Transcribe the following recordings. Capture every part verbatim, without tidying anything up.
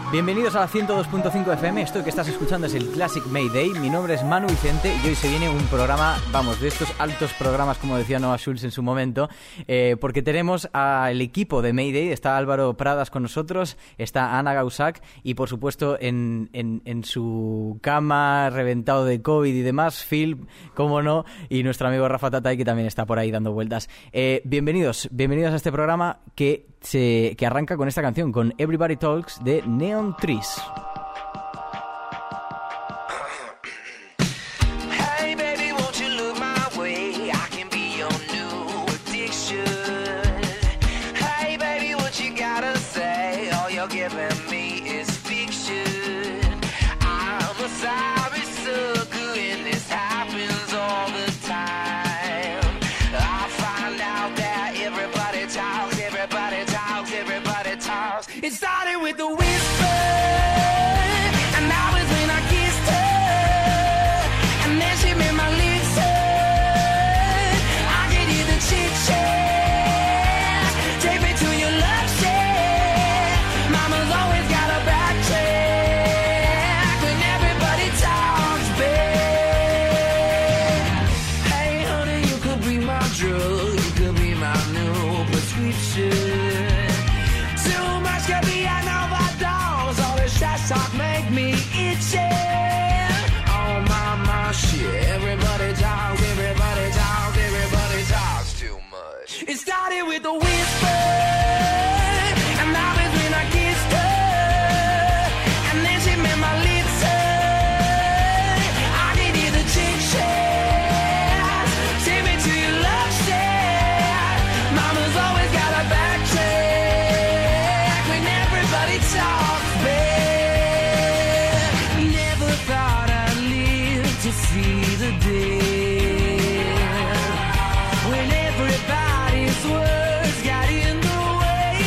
Bienvenidos a la ciento dos punto cinco F M. Esto que estás escuchando es el Classic Mayday. Mi nombre es Manu Vicente y hoy se viene un programa, vamos, de estos altos programas, como decía Noah Schulz en su momento, eh, porque tenemos al equipo de Mayday. Está Álvaro Pradas con nosotros, está Ana Gausac y, por supuesto, en, en, en su cama, reventado de COVID y demás, Phil, cómo no, y nuestro amigo Rafa Tatay, que también está por ahí dando vueltas. Eh, bienvenidos, bienvenidos a este programa que, se, que arranca con esta canción, con Everybody Talks de Neon Trees. It started with a whisper, and that was when I kissed her, and then she made my lips hurt. I could hear the chit-chat, take me to your love shack. Mama's always got a backtrack when everybody talks back. Hey honey, you could be my drug, you could be my new prescription. Talk make me itchy. Oh my, my shit. Everybody talks, everybody talks, everybody talks too much. It started with a whisper, and that was when I kissed her, and then she made my lips hurt. I could hear the chit-chat, take me to your love shack. Mama's always got a backtrack when everybody talks back. To see the day when everybody's words got in the way.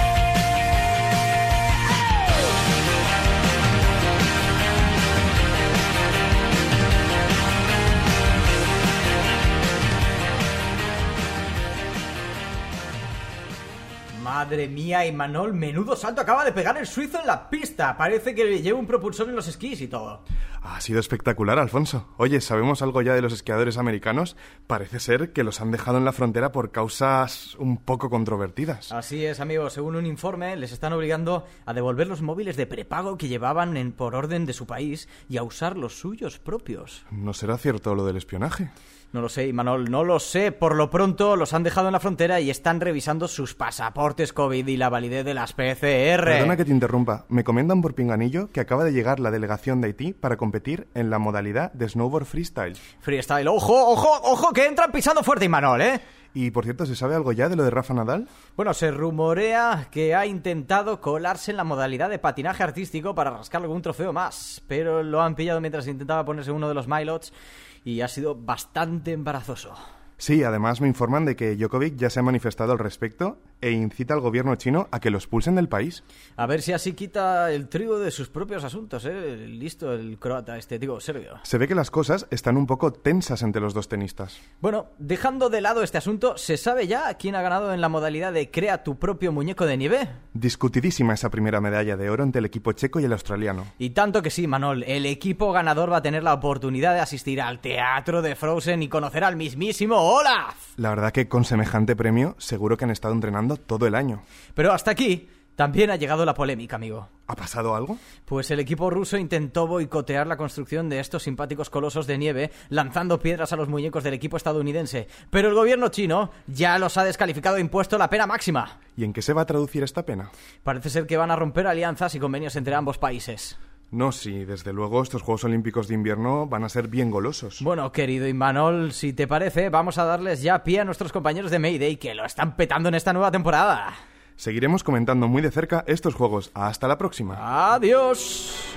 Madre mía, Imanol, menudo salto acaba de pegar el suizo en la pista. Parece que lleva un propulsor en los esquís y todo. Ha sido espectacular, Alfonso. Oye, ¿sabemos algo ya de los esquiadores americanos? Parece ser que los han dejado en la frontera por causas un poco controvertidas. Así es, amigo. Según un informe, les están obligando a devolver los móviles de prepago que llevaban en, por orden de su país y a usar los suyos propios. ¿No será cierto lo del espionaje? No lo sé, Imanol, no lo sé. Por lo pronto los han dejado en la frontera y están revisando sus pasaportes COVID y la validez de las P C R. Perdona que te interrumpa. Me comentan por pinganillo que acaba de llegar la delegación de Haití para competir en la modalidad de snowboard freestyle. Freestyle. ¡Ojo, ojo, ojo! Que entran pisando fuerte, Imanol, ¿eh? Y, por cierto, ¿se sabe algo ya de lo de Rafa Nadal? Bueno, se rumorea que ha intentado colarse en la modalidad de patinaje artístico para rascar algún trofeo más, pero lo han pillado mientras intentaba ponerse uno de los milots y ha sido bastante embarazoso. Sí, además me informan de que Djokovic ya se ha manifestado al respecto e incita al gobierno chino a que lo expulsen del país. A ver si así quita el trigo de sus propios asuntos, ¿eh? Listo el croata este, digo, serbio. Se ve que las cosas están un poco tensas entre los dos tenistas. Bueno, dejando de lado este asunto, ¿se sabe ya quién ha ganado en la modalidad de crea tu propio muñeco de nieve? Discutidísima esa primera medalla de oro entre el equipo checo y el australiano. Y tanto que sí, Manol, el equipo ganador va a tener la oportunidad de asistir al teatro de Frozen y conocer al mismísimo Olaf. La verdad que con semejante premio seguro que han estado entrenando todo el año. Pero hasta aquí también ha llegado la polémica, amigo. ¿Ha pasado algo? Pues el equipo ruso intentó boicotear la construcción de estos simpáticos colosos de nieve lanzando piedras a los muñecos del equipo estadounidense. Pero el gobierno chino ya los ha descalificado e impuesto la pena máxima. ¿Y en qué se va a traducir esta pena? Parece ser que van a romper alianzas y convenios entre ambos países. No, sí, desde luego estos Juegos Olímpicos de invierno van a ser bien golosos. Bueno, querido Imanol, si te parece, vamos a darles ya pie a nuestros compañeros de Mayday que lo están petando en esta nueva temporada. Seguiremos comentando muy de cerca estos juegos. Hasta la próxima. Adiós.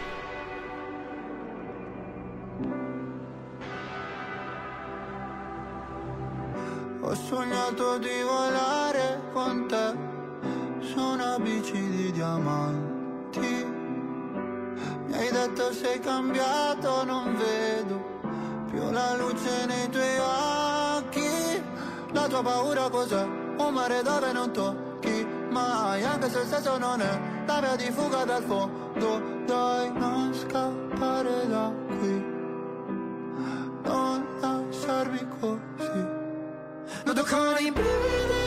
Ho sognato di volare con te su una bici di diamanti. Mi hai detto sei cambiato, non vedo più la luce nei tuoi occhi. La tua paura cos'è? Un mare dove non tocchi mai, anche se il senso non è porta via di fuga dal fondo. Dai, non scappare da qui, non lasciarmi così. Noto con i brividi,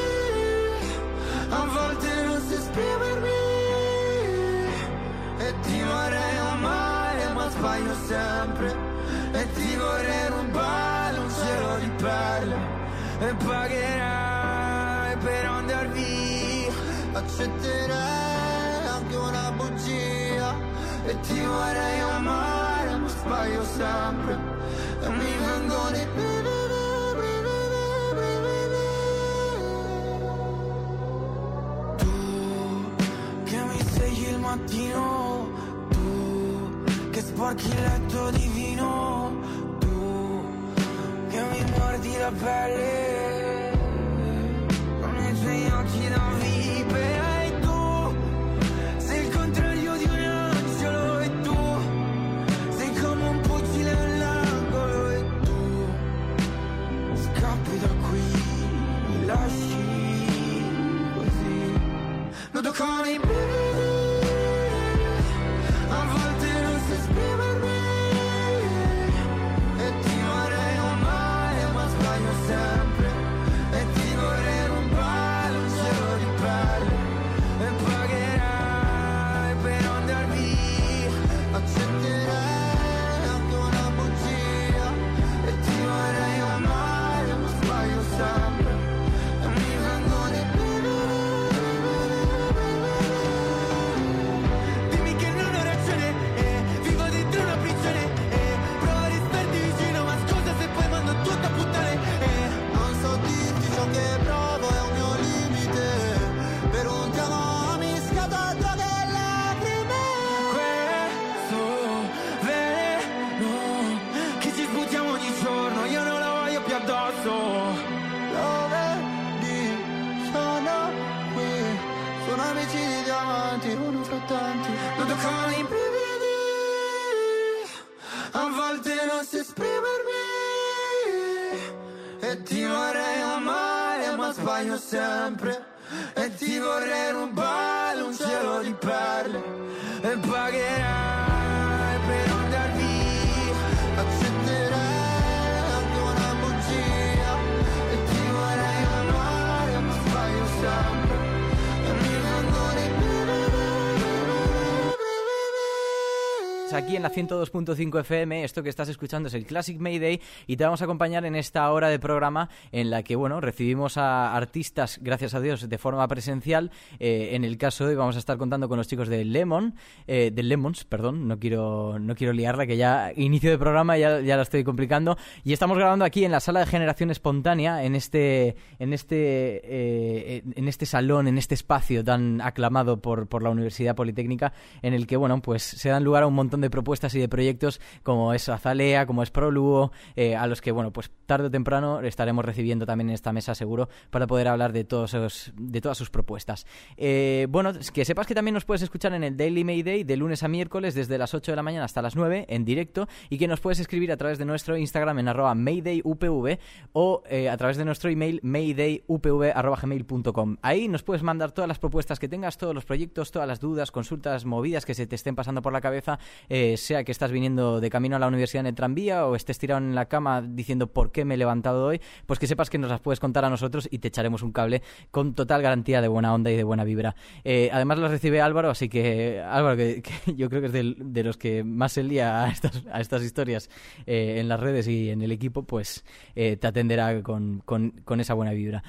a volte non so esprimermi, e ti vorrei amare ma sbaglio sempre, e ti vorrei rubare un cielo di perle, e pagherai per andar via. Accetterei anche una bugia, e ti vorrei amare ma sbaglio sempre, e mi vengono i brividi. Mattino, tu che sporchi il letto divino, tu che mi mordi la pelle con i tuoi occhi da vipera, e tu sei il contrario di un angelo, e tu sei come un fucile all'angolo, e tu scappi da qui, mi lasci così. Noto con i brividi, sempre, e ti vorrei rubare un cielo di perle, e pagherai per andar via. Accetterai anche una bugia, e ti vorrei amare ma sbaglio sempre, e mi vengono i aquí en la ciento dos punto cinco F M. Esto que estás escuchando es el Classic Mayday y te vamos a acompañar en esta hora de programa en la que, bueno, recibimos a artistas, gracias a Dios, de forma presencial. Eh, en el caso de hoy vamos a estar contando con los chicos de Lemon, eh, de Lemons, perdón, no quiero no quiero liarla, que ya inicio de programa ya, ya la estoy complicando. Y estamos grabando aquí en la sala de Generación Espontánea, en este en este eh, en este salón, en este espacio tan aclamado por, por la Universidad Politécnica, en el que, bueno, pues se dan lugar a un montón de propuestas y de proyectos como es Azalea, como es Proluo, eh, a los que, bueno, pues tarde o temprano estaremos recibiendo también en esta mesa seguro para poder hablar de todos esos, de todas sus propuestas. Eh, bueno, que sepas que también nos puedes escuchar en el Daily Mayday de lunes a miércoles desde las ocho de la mañana hasta las nueve en directo, y que nos puedes escribir a través de nuestro Instagram en arroba maydayupv o eh, a través de nuestro email maydayupv arroba gmail punto com. Ahí nos puedes mandar todas las propuestas que tengas, todos los proyectos, todas las dudas, consultas, movidas que se te estén pasando por la cabeza, eh, sea que estás viniendo de camino a la universidad en el tranvía o estés tirado en la cama diciendo por qué me he levantado hoy, pues que sepas que nos las puedes contar a nosotros y te echaremos un cable con total garantía de buena onda y de buena vibra. Eh, además las recibe Álvaro, así que Álvaro, que, que yo creo que es de, de los que más se lía a estas, a estas historias eh, en las redes y en el equipo, pues eh, te atenderá con, con, con esa buena vibra.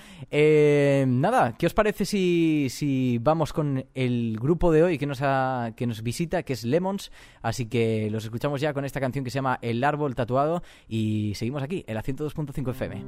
Eh, nada, ¿qué os parece si, si vamos con el grupo de hoy que nos, ha, que nos visita, que es Lemons? Así que los escuchamos ya con esta canción que se llama El Árbol Tatuado y seguimos aquí en la ciento dos punto cinco F M.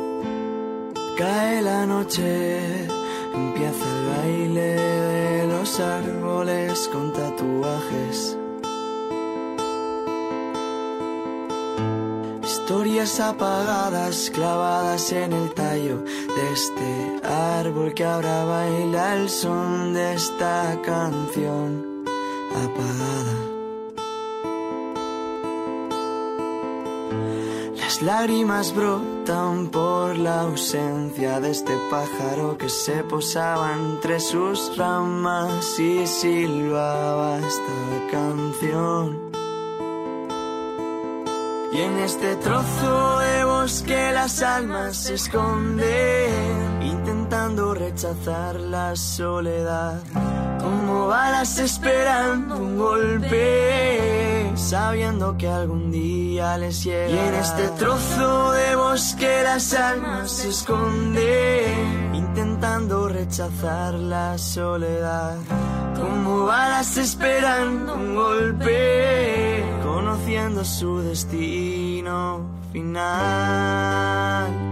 Cae la noche, empieza el baile de los los árboles con tatuajes. Historias apagadas clavadas en el tallo de este árbol que ahora baila el son de esta canción apagada. Las lágrimas brotan por la ausencia de este pájaro que se posaba entre sus ramas y silbaba esta canción. Y en este trozo de bosque las almas se esconden, intentando rechazar la soledad, como balas esperando un golpe, sabiendo que algún día les llegará. Y en este trozo de bosque las almas se esconden, intentando rechazar la soledad, como balas esperando un golpe, conociendo su destino final.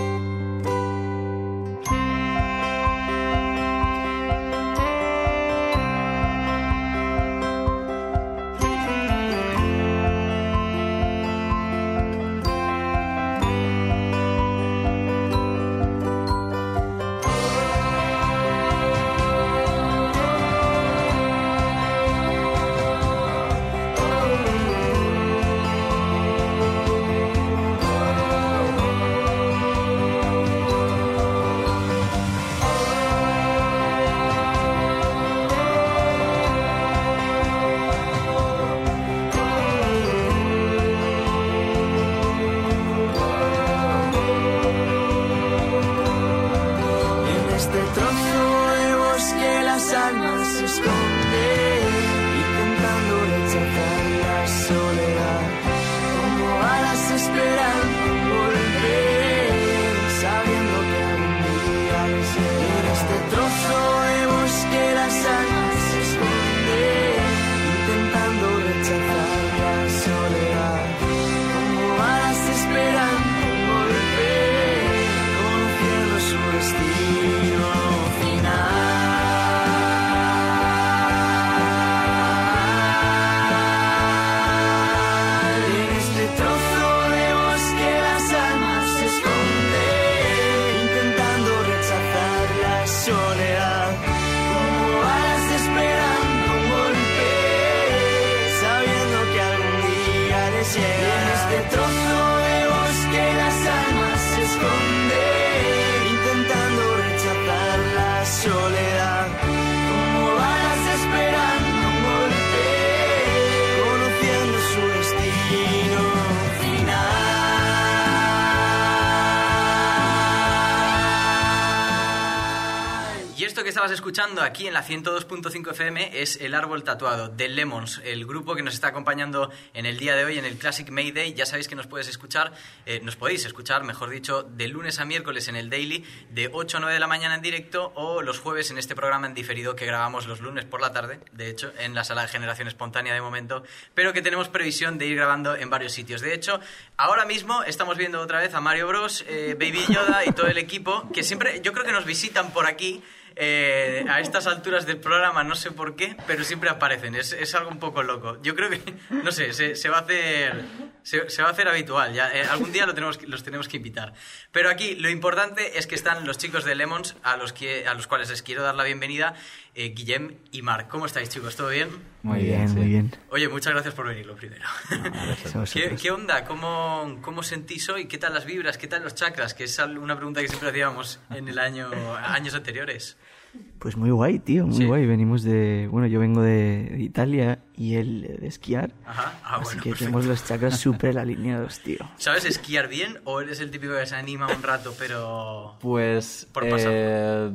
Que estabas escuchando aquí en la ciento dos punto cinco F M es El Árbol Tatuado de Lemons, el grupo que nos está acompañando en el día de hoy en el Classic May Day. Ya sabéis que nos puedes escuchar, eh, nos podéis escuchar, mejor dicho, de lunes a miércoles en el Daily de ocho a nueve de la mañana en directo, o los jueves en este programa en diferido que grabamos los lunes por la tarde, de hecho en la sala de generación espontánea de momento, pero que tenemos previsión de ir grabando en varios sitios. De hecho, ahora mismo estamos viendo otra vez a Mario Bros, eh, Baby Yoda y todo el equipo, que siempre, yo creo que nos visitan por aquí. Eh, a estas alturas del programa, no sé por qué, pero siempre aparecen. Es, es algo un poco loco. Yo creo que, no sé, se, se va a hacer se, se va a hacer habitual. Ya, eh, algún día lo tenemos, los tenemos que invitar. Pero aquí lo importante es que están los chicos de Lemons, a los, que, a los cuales les quiero dar la bienvenida, eh, Guillem y Marc. ¿Cómo estáis, chicos? ¿Todo bien? Muy bien, muy bien. Oye, muchas gracias por venir, lo primero. No, ¿Qué, ¿Qué onda? ¿Cómo, ¿Cómo sentís hoy? ¿Qué tal las vibras? ¿Qué tal los chakras? Que es una pregunta que siempre hacíamos en el año, años anteriores. Pues muy guay, tío, muy sí. guay. Venimos de... Bueno, yo vengo de, de Italia y él de esquiar. Ajá. Ah, así bueno, que perfecto. Tenemos los chakras súper alineados, tío. ¿Sabes esquiar bien o eres el típico que se anima un rato, pero... Pues... Por pasar. Eh,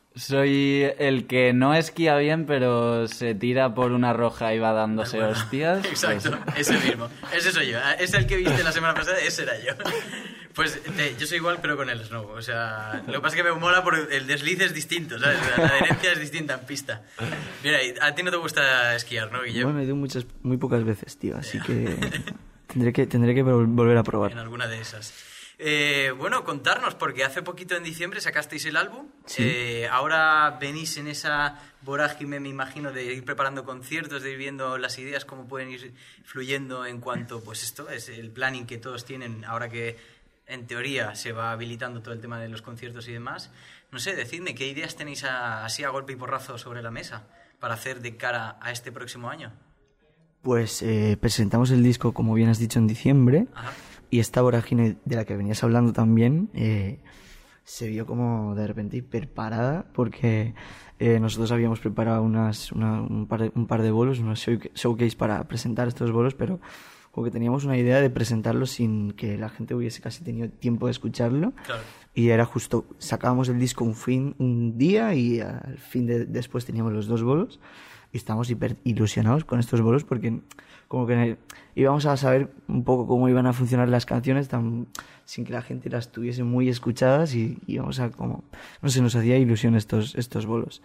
soy el que no esquía bien, pero se tira por una roja y va dándose bueno, hostias. Exacto, pues... ese mismo. Ese soy yo. Es el que viste la semana pasada, ese era yo. Pues te, yo soy igual, pero con el snow. O sea, lo que pasa es que me mola porque el desliz es distinto, ¿sabes? La adherencia es distinta en pista. Mira, a ti no te gusta esquiar, ¿no, Guillermo? Bueno, me dio muchas, muy pocas veces, tío, así que tendré que, tendré que volver a probar. En alguna de esas. Eh, bueno, contarnos, porque hace poquito en diciembre sacasteis el álbum. Sí. Eh, ahora venís en esa vorágine, me imagino, de ir preparando conciertos, de ir viendo las ideas, cómo pueden ir fluyendo en cuanto, pues esto, es el planning que todos tienen ahora que, en teoría, se va habilitando todo el tema de los conciertos y demás. No sé, decidme, ¿qué ideas tenéis a, así a golpe y porrazo sobre la mesa para hacer de cara a este próximo año? Pues eh, presentamos el disco, como bien has dicho, en diciembre. Ajá. Y esta vorágine de la que venías hablando también eh, se vio como de repente hiperparada, porque eh, nosotros habíamos preparado unas, una, un, par de, un par de bolos, unos show, showcase para presentar estos bolos, pero como que teníamos una idea de presentarlos sin que la gente hubiese casi tenido tiempo de escucharlo. Claro. Y era justo, sacábamos el disco un fin un día y al fin de, después teníamos los dos bolos. Y estábamos hiper ilusionados con estos bolos porque como que íbamos a saber un poco cómo iban a funcionar las canciones tan, sin que la gente las tuviese muy escuchadas, y íbamos a como, no sé, nos hacía ilusión estos, estos bolos.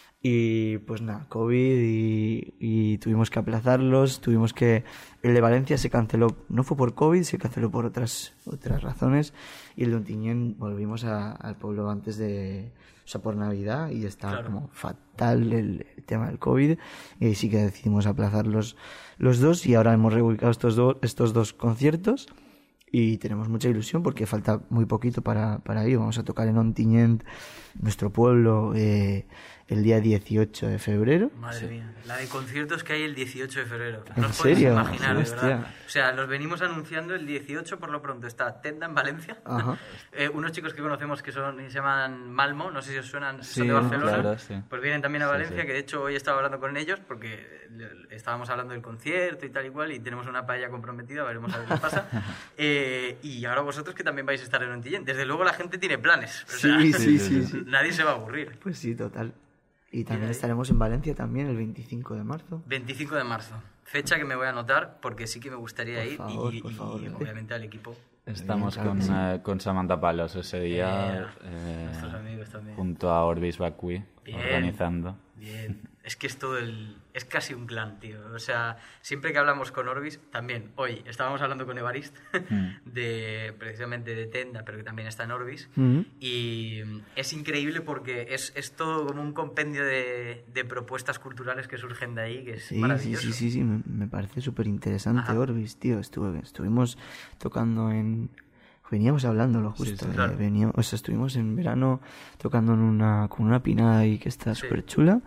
Y pues nada, COVID y, y tuvimos que aplazarlos, tuvimos que... El de Valencia se canceló, no fue por COVID, se canceló por otras otras razones, y el de Ontinyent volvimos a, al pueblo antes de... O sea, por Navidad, y estaba claro. como fatal el, el tema del COVID, y ahí sí que decidimos aplazar los, los dos, y ahora hemos reubicado estos, do, estos dos conciertos, y tenemos mucha ilusión porque falta muy poquito para, para ello. Vamos a tocar en Ontinyent, nuestro pueblo, eh, el día dieciocho de febrero. Madre sí. mía, la de conciertos que hay el dieciocho de febrero. ¿En no os serio? podéis imaginar, Sí, de verdad. O sea, los venimos anunciando el dieciocho por lo pronto. Está Tenda en Valencia. Ajá. eh, unos chicos que conocemos que son se llaman Malmo, no sé si os suenan, Sí, son de Barcelona. Claro, sí. Pues vienen también a Valencia, sí, sí. que de hecho hoy estaba hablando con ellos porque estábamos hablando del concierto y tal y cual, y tenemos una paella comprometida, veremos a ver qué pasa. eh, y ahora vosotros que también vais a estar en Ontinyent. Desde luego la gente tiene planes. O sea, sí, sí, sí, sí. Nadie se va a aburrir. Pues sí, total. Y también estaremos en Valencia también el veinticinco de marzo. veinticinco de marzo. Fecha que me voy a anotar porque sí que me gustaría por ir favor, y, por y, favor, y obviamente al equipo. Estamos Claro con, que sí. eh, con Samantha Palos ese día, Eh, eh, nuestros amigos también. junto a Orbis Bakui, Bien. organizando. Bien. Es que es todo el... Es casi un clan, tío. O sea, siempre que hablamos con Orbis, también, hoy estábamos hablando con Evarist, Mm. de precisamente de Tenda, pero que también está en Orbis, Mm. y es increíble porque es, es todo como un compendio de, de propuestas culturales que surgen de ahí, que es Sí, sí, maravilloso. sí, sí, sí, me, me parece súper interesante Ajá. Orbis, tío. Estuve, estuvimos tocando en... Veníamos hablándolo justo. Sí, sí, eh, claro. veníamos, o sea, estuvimos en verano tocando en una, con una pinada ahí que está Sí. súper chula.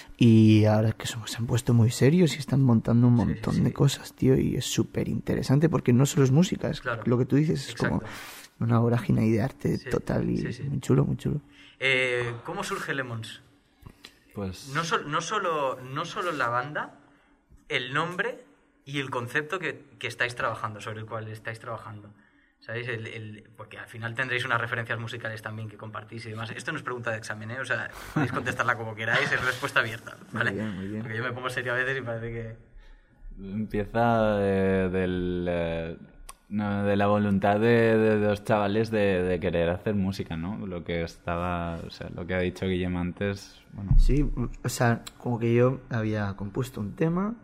Y ahora que somos, se han puesto muy serios y están montando un Sí, sí, montón sí. de cosas, tío. Y es súper interesante porque no solo es música, es Claro. lo que tú dices, es Exacto. como una vorágine ahí de arte Sí, total y sí, sí. muy chulo, muy chulo. Eh, ¿Cómo surge Lemons? Pues No, sol- no, solo, no solo la banda, el nombre y el concepto que, que estáis trabajando, sobre el cual estáis trabajando. ¿Sabéis? El, el- porque al final tendréis unas referencias musicales también que compartís y demás. Esto no es pregunta de examen, ¿eh? O sea, podéis contestarla como queráis, es respuesta abierta, ¿vale? Muy bien, muy bien. Porque yo me pongo serio a veces y parece que... empieza de, del, eh, no, de la voluntad de, de, de los chavales de, de querer hacer música, ¿no? Lo que estaba, o sea, lo que ha dicho Guillem antes, bueno, Sí, o sea, como que yo había compuesto un tema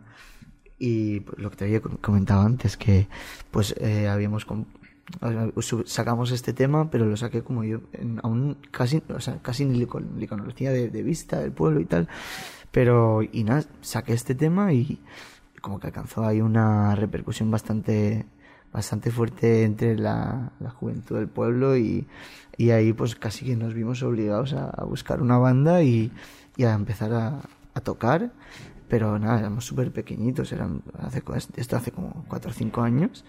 y pues, lo que te había com- comentado antes, que pues eh, habíamos com- o sea, sacamos este tema, pero lo saqué como yo, en- aún casi, o sea, casi ni le, con- le conocía de, de vista del pueblo y tal, pero y nada, saqué este tema y como que alcanzó ahí una repercusión bastante bastante fuerte entre la, la juventud del pueblo y, y ahí pues casi que nos vimos obligados a, a buscar una banda y, y a empezar a, a tocar, pero nada, éramos súper pequeñitos, eran hace, esto hace como cuatro o cinco años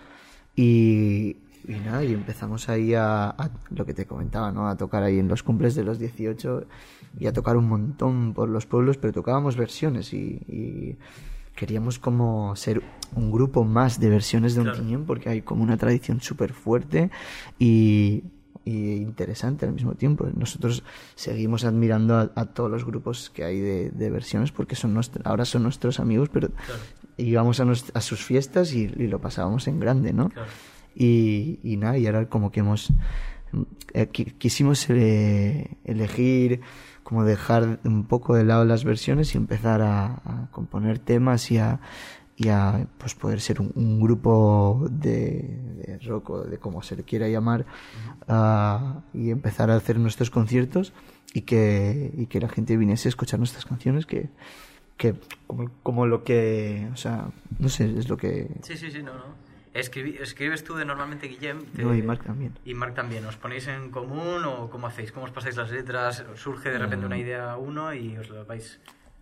y, y nada, y empezamos ahí a, a lo que te comentaba, ¿no? A tocar ahí en los cumples de los dieciocho y a tocar un montón por los pueblos, pero tocábamos versiones y, y queríamos como ser un grupo más de versiones de Claro. Ontinyent porque hay como una tradición súper fuerte y, y interesante al mismo tiempo. Nosotros seguimos admirando a, a todos los grupos que hay de, de versiones porque son nuestra, ahora son nuestros amigos, pero Claro. íbamos a, nues- a sus fiestas y, y lo pasábamos en grande, ¿no? Claro. Y, y nada, y ahora como que hemos eh, qui- quisimos eh, elegir como dejar un poco de lado las versiones y empezar a, a componer temas y a, y a pues poder ser un, un grupo de, de rock o de como se le quiera llamar, uh, y empezar a hacer nuestros conciertos y que, y que la gente viniese a escuchar nuestras canciones, que, que como, como lo que, o sea, no sé, es lo que... Sí, sí, sí, no, no. Escribi- ¿Escribes tú de normalmente, Guillem? Te... No, y Marc también. Y Marc también. ¿Os ponéis en común o cómo hacéis? ¿Cómo os pasáis las letras? ¿Surge de repente una idea a uno y os lo vais...?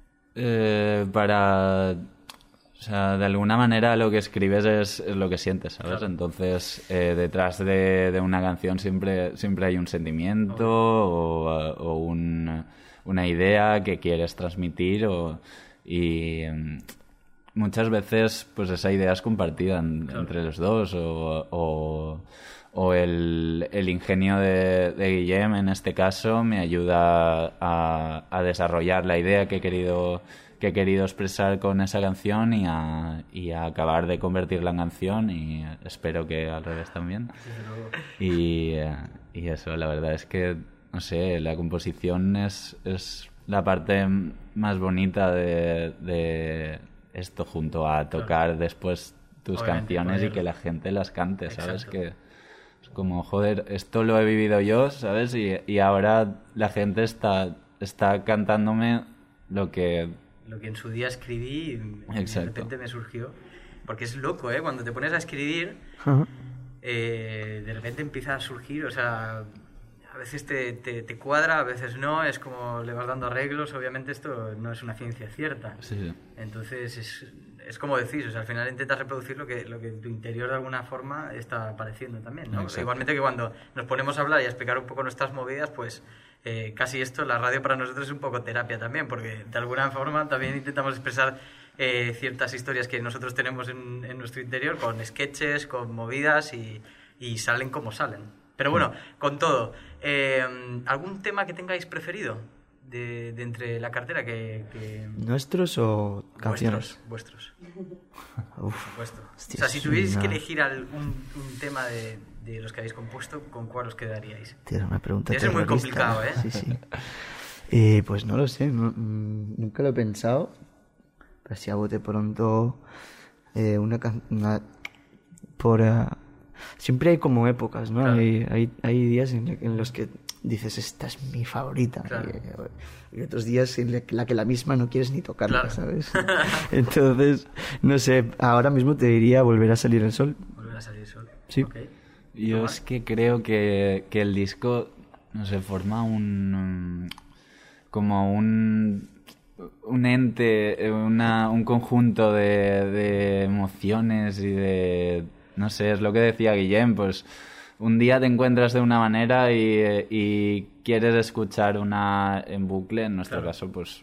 Eh, para... O sea, de alguna manera lo que escribes es, es lo que sientes, ¿sabes? Claro. Entonces, eh, detrás de, de una canción siempre, siempre hay un sentimiento o, o un, una idea que quieres transmitir o, y mm, muchas veces pues esa idea es compartida en- Claro. entre los dos o, o, o el, el ingenio de, de Guillem en este caso me ayuda a, a desarrollar la idea que he querido que he querido expresar con esa canción y a, y a acabar de convertirla en canción y espero que al revés también. Y, eh, y eso, la verdad es que, no sé, la composición es, es la parte más bonita de, de esto junto a tocar después tus Obviamente, canciones poder- y que la gente las cante, ¿sabes? Exacto. Que es como, joder, esto lo he vivido yo, ¿sabes? Y, y ahora la gente está, está cantándome lo que... Lo que en su día escribí y de Exacto. repente me surgió. Porque es loco, ¿eh? Cuando te pones a escribir, Ajá. eh, de repente empieza a surgir, o sea, a veces te, te, te cuadra, a veces no, es como le vas dando arreglos, obviamente esto no es una ciencia cierta. Sí, sí. Entonces es, es como decís, o sea, al final intentas reproducir lo que, lo que en tu interior de alguna forma está apareciendo también, ¿no? Exacto. Igualmente que cuando nos ponemos a hablar y a explicar un poco nuestras movidas, pues eh, casi esto, la radio para nosotros es un poco terapia también, porque de alguna forma también intentamos expresar eh, ciertas historias que nosotros tenemos en, en nuestro interior con sketches, con movidas y, y salen como salen. Pero bueno, con todo, eh, ¿algún tema que tengáis preferido de, de entre la cartera que... que... ¿Nuestros o canciones? Vuestros, vuestros. Uf, Por supuesto. hostia, O sea, si es tuvierais una- que elegir al- un, un tema de, de los que habéis compuesto, ¿con cuál os quedaríais? Tío, era una pregunta Debe ser muy terrorista. complicado, ¿eh? Sí, sí. Eh, pues no lo sé, no- mm, nunca lo he pensado. Pero si a bote pronto eh, una, can- una por eh, siempre hay como épocas, ¿no? Claro. Hay, hay, hay días en, en los que dices esta es mi favorita Claro. y, y otros días en la, la que la misma no quieres ni tocarla, Claro. ¿sabes? Entonces, no sé, ahora mismo te diría Volver a salir el sol. Volver a salir el sol. Sí. Ok. Yo Tomás. es que creo que, que el disco, no sé, forma un... um, como un... un ente, eh, una, un conjunto de, de emociones y de... no sé, es lo que decía Guillem, pues un día te encuentras de una manera y, eh, y quieres escuchar una en bucle, en nuestro Claro. caso, pues...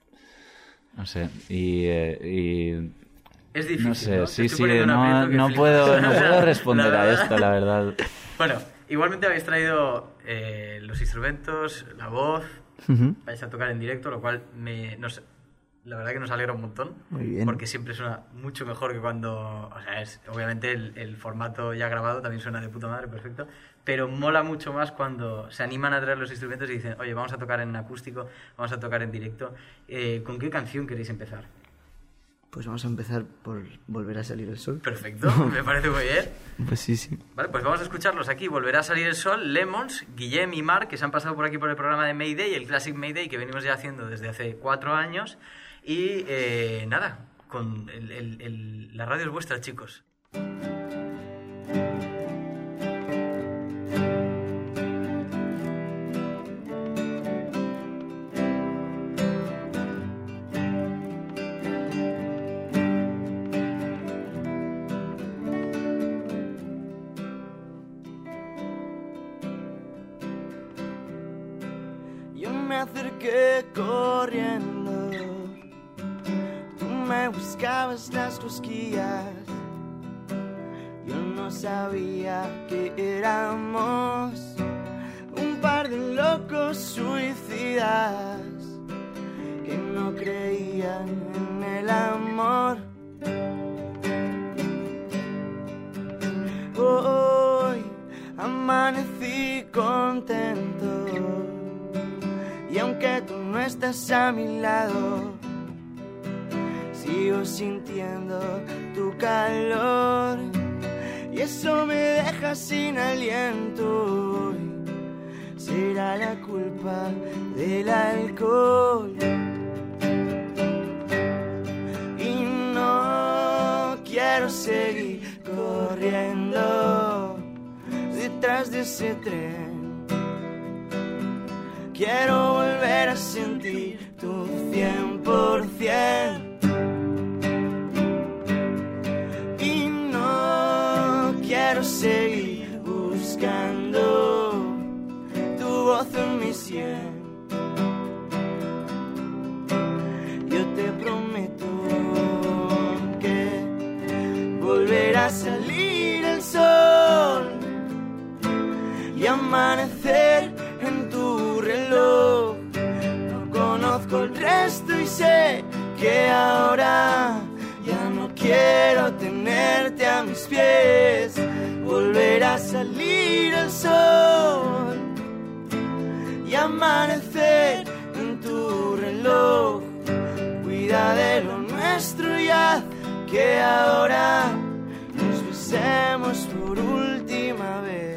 no sé, y... eh, y Es difícil, no sé, ¿no? Te sí, estoy sí, poniendo un no, aprieto que no flipas. puedo, no O sea, puedo responder la a verdad. esto, la verdad. Bueno, igualmente habéis traído eh, los instrumentos, la voz, Ujú. vais a tocar en directo, lo cual me, nos, la verdad que nos alegra un montón. Muy bien. Porque siempre suena mucho mejor que cuando... O sea, es, obviamente el, el formato ya grabado también suena de puta madre, perfecto. Pero mola mucho más cuando se animan a traer los instrumentos y dicen, oye, vamos a tocar en acústico, vamos a tocar en directo. Eh, ¿Con qué canción queréis empezar? Pues vamos a empezar por Volver a salir el sol. Perfecto, me parece muy bien. Pues sí, sí. Vale, pues vamos a escucharlos aquí. Volverá a salir el sol, Lemons, Guillem y Marc, que se han pasado por aquí por el programa de Mayday, el Classic Mayday, que venimos ya haciendo desde hace cuatro años. Y eh, nada, con el- el- el- la radio es vuestra, chicos. Yo me acerqué corriendo, tú me buscabas las cosquillas. Yo no sabía que éramos un par de locos suicidas que no creían en el amor. Hoy amanecí contento y aunque tú no estás a mi lado, sigo sigo sintiendo tu calor y eso me deja sin aliento. Será la culpa del alcohol y no quiero seguir corriendo detrás de ese tren. Quiero volver a sentir tu cien por cien y no quiero seguir buscando tu voz en mi sien. Yo te prometo que volverá a salir el sol y amanecer en tu reloj. No conozco el resto y sé que ahora ya no quiero tenerte a mis pies. Volverá a salir el sol y amanecer en tu reloj. Cuida de lo nuestro ya, que ahora nos besemos por última vez.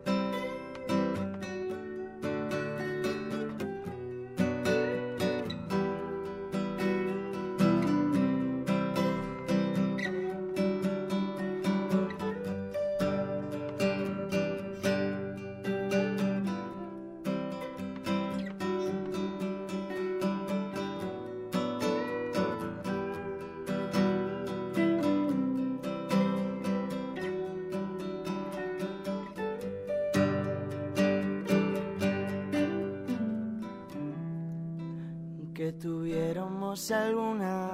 Que tuviéramos alguna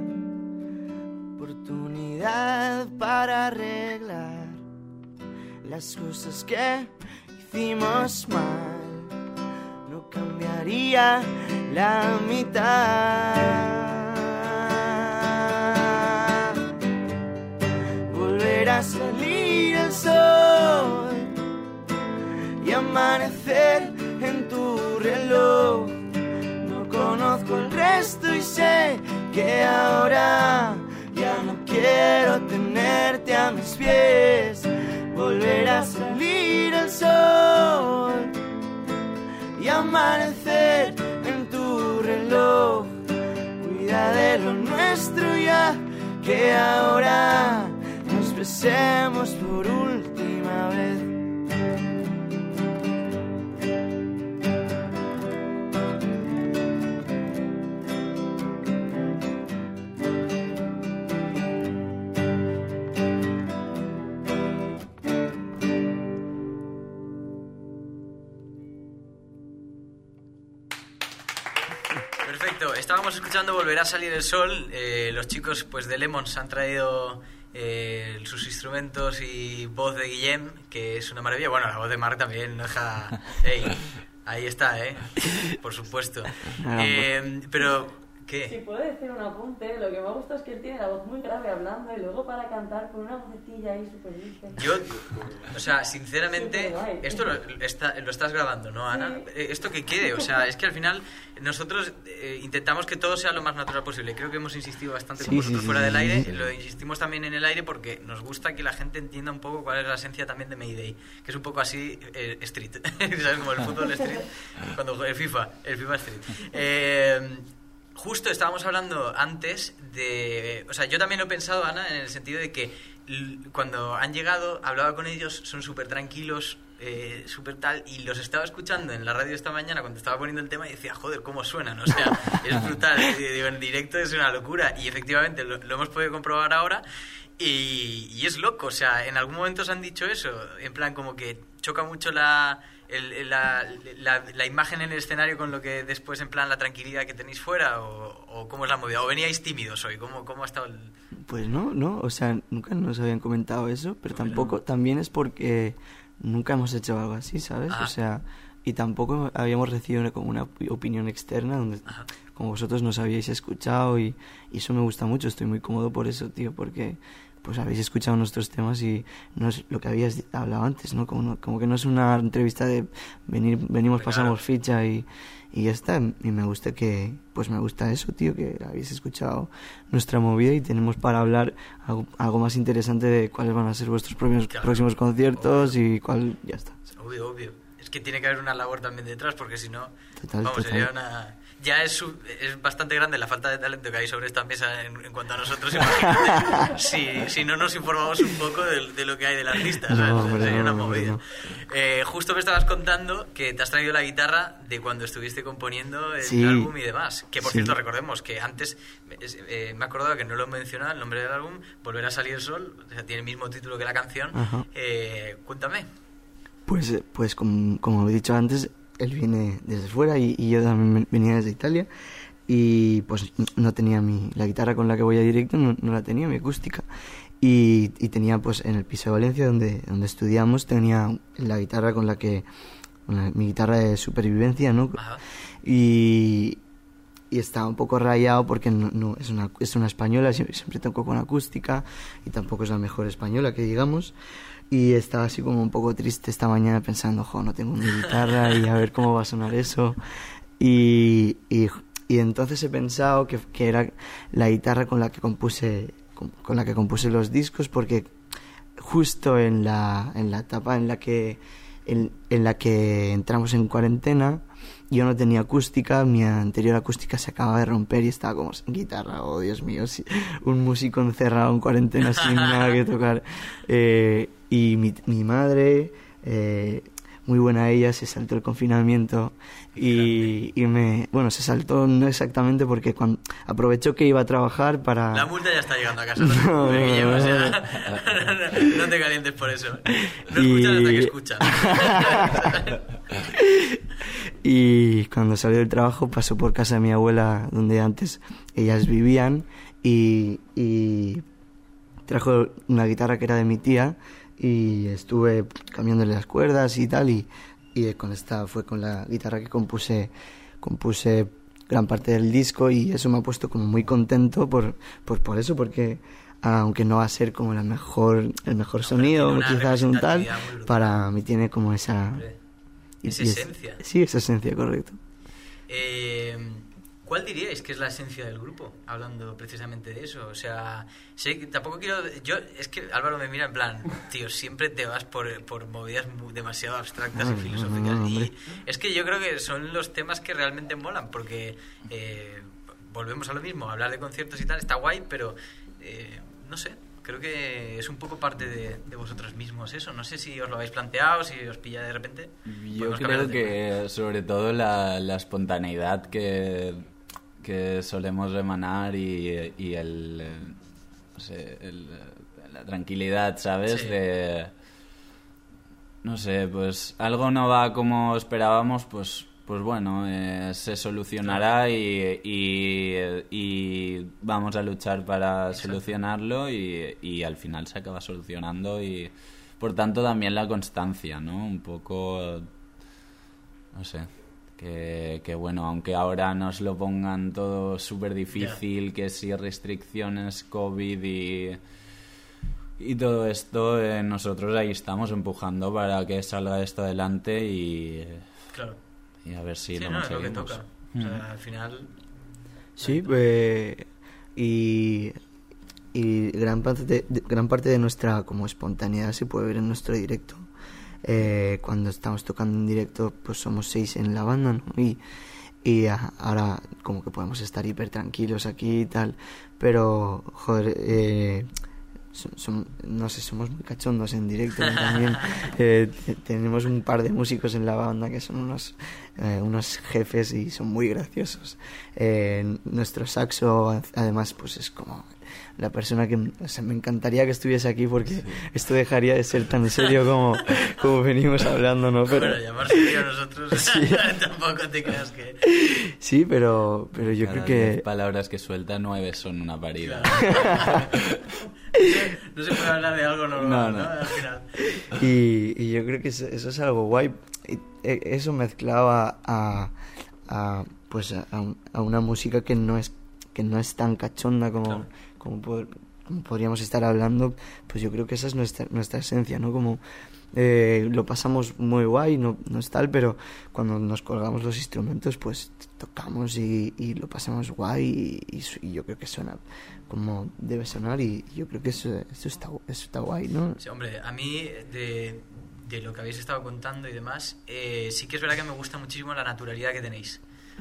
oportunidad para arreglar las cosas que hicimos mal, no cambiaría la mitad. Volverá a salir el sol y amanecer en tu reloj. Conozco el resto y sé que ahora ya no quiero tenerte a mis pies. Volverá a salir el sol y amanecer en tu reloj. Cuida de lo nuestro ya, que ahora nos besemos por última vez. Perfecto, estábamos escuchando Volverá a salir el sol. Eh, los chicos pues de Lemons han traído eh, sus instrumentos y voz de Guillem, que es una maravilla. Bueno, la voz de Marc también no deja... Hey, ahí está, ¿eh? Por supuesto. Eh, pero... ¿Qué? Si puedo decir un apunte, lo que me gusta es que él tiene la voz muy grave hablando y luego para cantar con una vocecilla ahí súper dulce. Yo, o sea, sinceramente, esto lo, está, lo estás grabando, ¿no, Ana? Sí. Esto que quede, o sea, es que al final nosotros eh, intentamos que todo sea lo más natural posible. Creo que hemos insistido bastante Sí, con vosotros sí, fuera sí, del sí, aire, sí. lo insistimos también en el aire porque nos gusta que la gente entienda un poco cuál es la esencia también de Mayday, que es un poco así eh, street, ¿sabes? Como el fútbol street, cuando el FIFA, el FIFA street. Eh... Justo estábamos hablando antes de... O sea, yo también lo he pensado, Ana, en el sentido de que l- cuando han llegado, hablaba con ellos, son súper tranquilos, eh, súper tal, y los estaba escuchando en la radio esta mañana cuando estaba poniendo el tema y decía, joder, cómo suenan, o sea, es brutal, digo, en directo es una locura, y efectivamente lo, lo hemos podido comprobar ahora, y, y es loco, o sea, en algún momento os han dicho eso, en plan como que choca mucho la... El, la, la, la imagen en el escenario con lo que después, en plan, la tranquilidad que tenéis fuera, o, o cómo es la movida, o veníais tímidos hoy, ¿cómo, cómo ha estado el...? Pues no, no, o sea, nunca nos habían comentado eso, pero tampoco, también es porque nunca hemos hecho algo así, ¿sabes? Ah. O sea, y tampoco habíamos recibido como una opinión externa donde Ajá. como vosotros nos habíais escuchado y, y eso me gusta mucho, estoy muy cómodo por eso, tío, porque pues habéis escuchado nuestros temas y no es lo que habías hablado antes, ¿no? Como, no, como que no es una entrevista de venir, venimos, Claro. pasamos ficha y, y ya está. Y me gusta que, pues me gusta eso, tío, que habéis escuchado nuestra movida y tenemos para hablar algo, algo más interesante de cuáles van a ser vuestros próximos, Claro. próximos conciertos y cuál, ya está. Obvio, obvio. Es que tiene que haber una labor también detrás, porque si no, Total, vamos, total. sería una... Ya es, su- es bastante grande la falta de talento que hay sobre esta mesa en, en cuanto a nosotros. Imagínate, si, si no nos informamos un poco de, de lo que hay del artista, ¿sabes? No, hombre, Sería no, una no, hombre, movida. no. Eh, justo me estabas contando que te has traído la guitarra de cuando estuviste componiendo el Sí. álbum y demás. Que por Sí. cierto, recordemos que antes es- eh, me he acordado que no lo he mencionado, el nombre del álbum, Volver a salir el sol, o sea, tiene el mismo título que la canción. Ajá. Eh, cuéntame. Pues, eh, pues como, como he dicho antes, él viene desde fuera y, y yo también venía desde Italia y pues no tenía mi, la guitarra con la que voy a directo, no, no la tenía, mi acústica. Y, y tenía pues en el piso de Valencia donde, donde estudiamos, tenía la guitarra con la que, con la- mi guitarra de supervivencia, ¿no? Ajá. Y, y estaba un poco rayado porque no, no- es, una, es una española, sie- siempre toco con acústica y tampoco es la mejor española que digamos. Y estaba así como un poco triste esta mañana pensando, jo, no tengo mi guitarra y a ver cómo va a sonar eso. Y, y, y entonces he pensado que, que era la guitarra con la que compuse con, con la que compuse los discos, porque justo en la, en la etapa en la que en, en la que entramos en cuarentena yo no tenía acústica, mi anterior acústica se acaba de romper y estaba como sin guitarra, oh Dios mío, sí, un músico encerrado en cuarentena sin nada que tocar. Eh, y mi, mi madre, eh, muy buena ella, se saltó el confinamiento y, y me, bueno, se saltó no exactamente porque cuando, aprovechó que iba a trabajar para... La multa ya está llegando a casa, ¿no? No, Porque no, llevas no, ya- no te calientes por eso. No Y- escuchan hasta que escuchan. Y cuando salió del trabajo pasó por casa de mi abuela donde antes ellas vivían y, y trajo una guitarra que era de mi tía y estuve cambiándole las cuerdas y tal y, y con esta fue con la guitarra que compuse compuse gran parte del disco y eso me ha puesto como muy contento por, por, por eso porque aunque no va a ser como la mejor el mejor No, sonido pero tiene una quizás un tal, representatividad muy brutal. para mí tiene como esa Hombre, y- es y es- esencia. sí, esa esencia, correcto. Eh, ¿Cuál diríais que es la esencia del grupo? Hablando precisamente de eso. O sea, sé que tampoco quiero... Yo, es que Álvaro me mira en plan, tío, siempre te vas por, por movidas mu- demasiado abstractas No, y no, filosóficas. no, no, y hombre. es que yo creo que son los temas que realmente molan, porque eh, volvemos a lo mismo, hablar de conciertos y tal está guay, pero eh, no sé, creo que es un poco parte de, de vosotros mismos eso. No sé si os lo habéis planteado, si os pilla de repente. Yo Podemos cambiar creo de tema. que sobre todo la, la espontaneidad que, que solemos emanar y, y el, eh, no sé, el- la tranquilidad, ¿sabes? Sí. De, no sé, pues algo no va como esperábamos, pues pues bueno, eh, se solucionará y, y, y vamos a luchar para solucionarlo y, y al final se acaba solucionando y por tanto también la constancia, ¿no? Un poco, no sé, que, que bueno, aunque ahora nos lo pongan todo súper difícil, que si restricciones, COVID y... Y todo esto, eh, nosotros ahí estamos empujando para que salga esto adelante y, Claro. y a ver si Sí, lo no, es lo que conseguimos. toca. O sea, al final... Sí, eh, y, y gran, parte de, de- gran parte de nuestra como espontaneidad se puede ver en nuestro directo. Eh, cuando estamos tocando en directo, pues somos seis en la banda, ¿no? Y, y a- ahora como que podemos estar hiper tranquilos aquí y tal, pero, joder, eh, son- son- no sé, somos muy cachondos en directo, ¿no? También eh, te- tenemos un par de músicos en la banda que son unos eh, unos jefes y son muy graciosos. Eh, nuestro saxo además pues es como la persona que... O sea, me encantaría que estuviese aquí porque sí. esto dejaría de ser tan serio como, como venimos hablando, ¿no? Pero, bueno, llamar serio a nosotros sí. tampoco te creas que... Sí, pero, pero yo Cada creo que... diez palabras que suelta, nueve son una parida. Claro. No se puede hablar de algo normal, No, ¿no? no. Al final. Y, y yo creo que eso, eso es algo guay. Y, eh, eso mezclado a, a, a, pues a, a una música que no es que no es tan cachonda como, Claro. como, pod- como podríamos estar hablando, pues yo creo que esa es nuestra, nuestra esencia, ¿no? Como eh, lo pasamos muy guay, no, no es tal, pero cuando nos colgamos los instrumentos, pues tocamos y, y lo pasamos guay y, y, su- y yo creo que suena como debe sonar y yo creo que eso, eso, está, eso está guay, ¿no? Sí, hombre, a mí de, de lo que habéis estado contando y demás, eh, sí que es verdad que me gusta muchísimo la naturalidad que tenéis.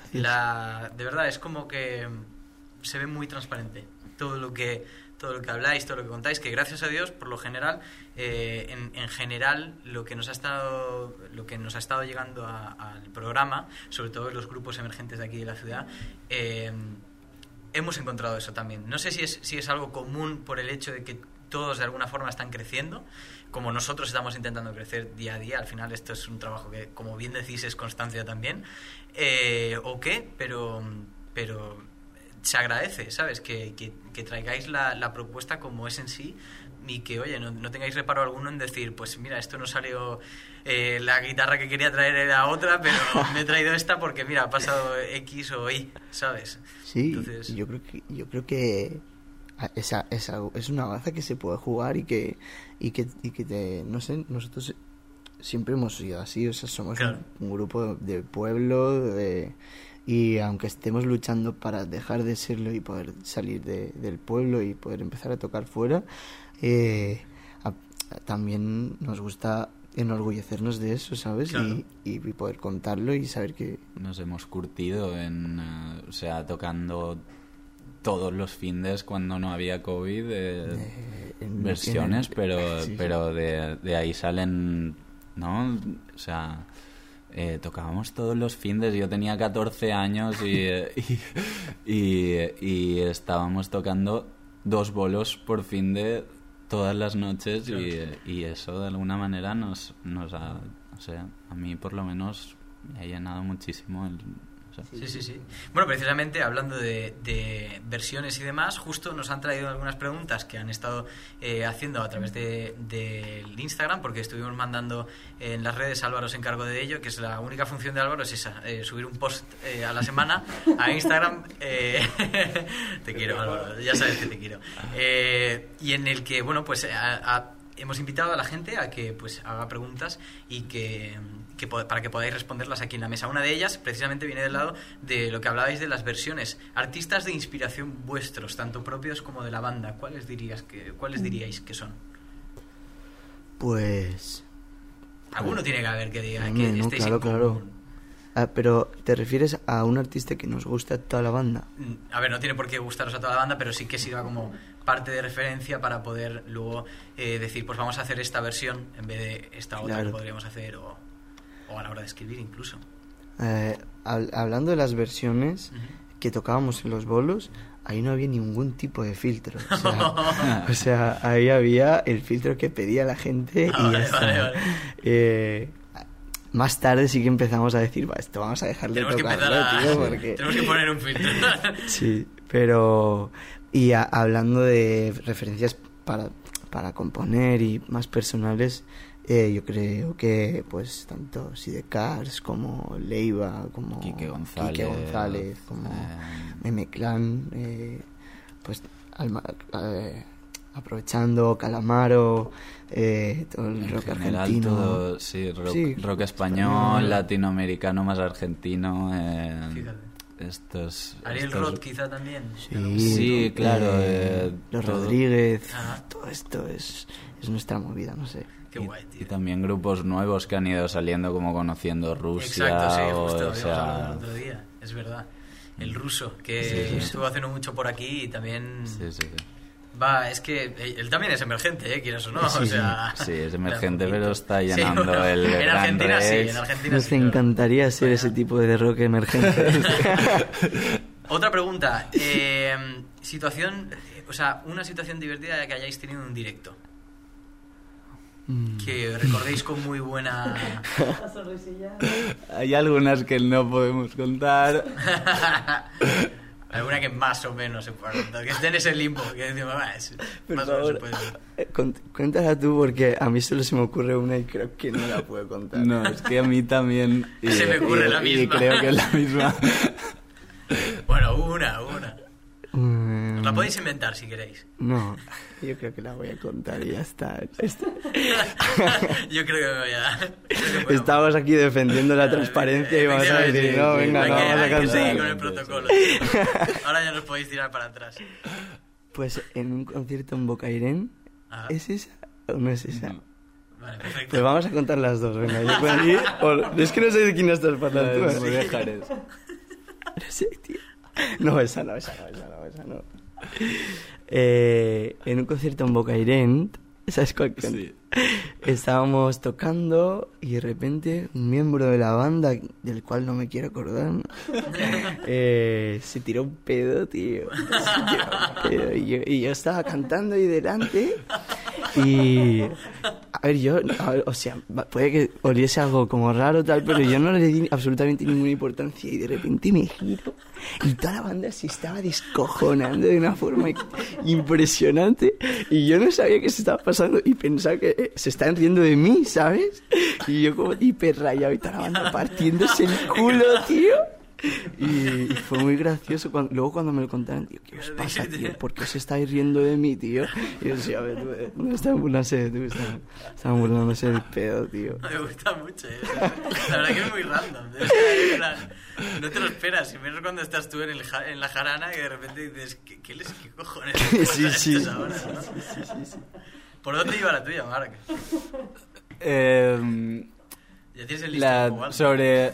La, de verdad, es como que se ve muy transparente todo lo que todo lo que habláis, todo lo que contáis, que gracias a Dios, por lo general, eh, en, en general, lo que nos ha estado lo que nos ha estado llegando a- al programa, sobre todo en los grupos emergentes de aquí de la ciudad, eh, hemos encontrado eso también. No sé si es, si es algo común por el hecho de que todos de alguna forma están creciendo, como nosotros estamos intentando crecer día a día. Al final esto es un trabajo que, como bien decís, es constancia también, eh, o qué, pero, pero se agradece, ¿sabes? Que, que, que traigáis la, la propuesta como es en sí y que, oye, no, no tengáis reparo alguno en decir, pues mira, esto no salió, eh, la guitarra que quería traer era otra, pero me he traído esta porque, mira, ha pasado X o Y, ¿sabes? Sí, Entonces- yo creo que yo creo que esa, esa, es una baza que se puede jugar y que y que, y que te, no sé, nosotros siempre hemos sido así, o sea, somos Claro. un, un grupo de pueblo de, y aunque estemos luchando para dejar de serlo y poder salir de- del pueblo y poder empezar a tocar fuera, eh, a- también nos gusta enorgullecernos de eso, ¿sabes? Claro. Y, y poder contarlo y saber que Nos hemos curtido en, eh, o sea, tocando todos los findes cuando no había COVID, eh, eh, en- versiones, en el- pero sí, sí. pero de, de ahí salen, ¿no? O sea, eh, tocábamos todos los findes. Yo tenía catorce años y, eh, y, y, y estábamos tocando dos bolos por finde todas las noches y, y eso de alguna manera nos, nos ha, o sea, a mí por lo menos me ha llenado muchísimo el... o sea, Sí, sí, sí. Bueno, precisamente hablando de, de versiones y demás, justo nos han traído algunas preguntas que han estado eh, haciendo a través de, del Instagram, porque estuvimos mandando en las redes, Álvaro se encargó de ello, que es la única función de Álvaro, es esa, eh, subir un post eh, a la semana a Instagram. eh, te quiero, Álvaro, ya sabes que te quiero. Eh, y en el que, bueno, pues a- a- hemos invitado a la gente a que pues haga preguntas y que, que po- para que podáis responderlas aquí en la mesa. Una de ellas precisamente viene del lado de lo que hablabais de las versiones. Artistas de inspiración vuestros, tanto propios como de la banda, ¿cuáles dirías que cuáles diríais que son? pues Alguno tiene que haber que diga Hombre, que no, estéis claro, en común. claro. Ah, pero ¿te refieres a un artista que nos gusta a toda la banda? A ver, no tiene por qué gustaros a toda la banda, pero sí que sirva como parte de referencia para poder luego eh, decir, pues vamos a hacer esta versión en vez de esta otra Claro. que podríamos hacer, o, o a la hora de escribir incluso. Eh, hab- hablando de las versiones Ujú. que tocábamos en los bolos, ahí no había ningún tipo de filtro. O sea, o sea, ahí había el filtro que pedía la gente Ah, y ya vale, está. vale, vale. Eh, más tarde sí que empezamos a decir, va, esto vamos a dejar de Tenemos que tocarlo, empezar a... tío, porque... Tenemos que poner un filtro. Sí, pero... Y a- hablando de referencias para, para componer y más personales, eh, yo creo que pues tanto Sidecars como Leiva, como Quique González, Quique González, como eh, Meme Clan, eh, pues Alma- eh, aprovechando Calamaro, eh, todo el en rock general argentino. todo, sí, rock, Sí, rock español, español. latinoamericano más argentino, eh, Fíjate. estos... Ariel estos- Roth quizá también. Sí, Sí, ¿no? claro, Eh, eh, los todo- Rodríguez, Ajá. todo esto es, es nuestra movida, no sé. Qué y, guay, tío. y también grupos nuevos que han ido saliendo, como Conociendo Rusia. Exacto, sí, o, justo, o habíamos hablado sea, el otro día, es verdad. El ruso, que Sí, sí. estuvo haciendo mucho por aquí y también... sí, sí, sí. Va, es que él él también es emergente, ¿eh? Quieras o no, Sí, o sí. sea... Sí, es da emergente, poquito. pero está Sí, llenando bueno, el En Gran Argentina sí, Rex. en Argentina Nos sí. claro. encantaría ser Vaya. ese tipo de rock emergente. Otra pregunta. Eh, situación, o sea, una situación divertida que hayáis tenido en un directo. Que recordéis con muy buena... La sonrisilla. Hay algunas que no podemos contar. Alguna que más o menos se pueda contar. Que esté en ese limbo. Que decimos, "Ah, es- Por más o menos se favor, puede". eh, cont- cuéntala tú porque a mí solo se me ocurre una y creo que no la puedo contar. No, es que a mí también. Y, Se me ocurre y- la y misma. creo que es la misma. Bueno, una, una. Mm, Os la podéis inventar si queréis. No, yo creo que la voy a contar y ya está. Está- Yo creo que me voy a... creo que podemos. Estamos aquí defendiendo la transparencia y vamos a decir, no, venga, Hay no que- vamos a hay que seguir cantar. con el protocolo. Ahora ya nos podéis tirar para atrás. Pues en un concierto en Bocairén, Ajá. ¿es esa o no es esa? No. Vale, perfecto. Pues vamos a contar las dos, venga. Yo puedo ir, o- es que no sé de quién estás hablando. Muy de Jerez. No sé, tío. No, esa no, esa no, esa no, esa no. Eh, en un concierto en Bocairén, ¿sabes cuál? Sí. Estábamos tocando y de repente un miembro de la banda, del cual no me quiero acordar, eh, se tiró un pedo, tío. Se tiró un pedo. Y, yo, y yo estaba cantando ahí delante y... A ver, yo... a ver, o sea, va- puede que oliese algo como raro tal, pero yo no le di absolutamente ninguna importancia y de repente me giro y toda la banda se estaba descojonando de una forma impresionante y yo no sabía qué se estaba pasando y pensaba que eh, se estaban riendo de mí, ¿sabes? Y yo como hiper rayado y toda la banda partiéndose el culo, tío. Y, y fue muy gracioso. Cuando, luego cuando me lo contaron, tío, ¿qué os pasa, tío? ¿Por qué os estáis riendo de mí, tío? Y yo decía, a ver, tú, eh, no estaban burlándose de tú, estaban, estaban burlándose del pedo, tío. Me gusta mucho eso. La verdad que es muy random. O sea, en plan, no te lo esperas. Y menos cuando estás tú en, el ja- en la jarana que de repente dices, ¿qué, qué, les, qué cojones les Sí, pasa a sí. estos ahora, ¿no? ¿Por dónde iba la tuya, Marc? Eh, Ya tienes el listado como la, algo. sobre...